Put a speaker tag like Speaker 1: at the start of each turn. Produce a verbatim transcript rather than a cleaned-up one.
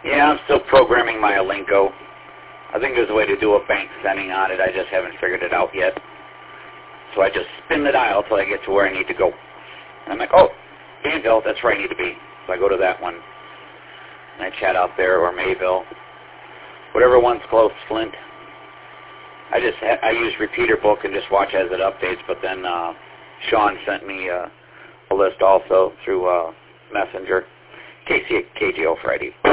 Speaker 1: Yeah, I'm still programming my Alinco. I think there's a way to do a bank setting on it. I just haven't figured it out yet. So I just spin the dial until I get to where I need to go. And I'm like, oh, Danville, that's where I need to be. So I go to that one. And I chat out there, or Mayville. Whatever one's close, Flint. I just I use Repeater Book and just watch as it updates, but then uh, Sean sent me uh, a list also through uh, Messenger. K C K G O Friday.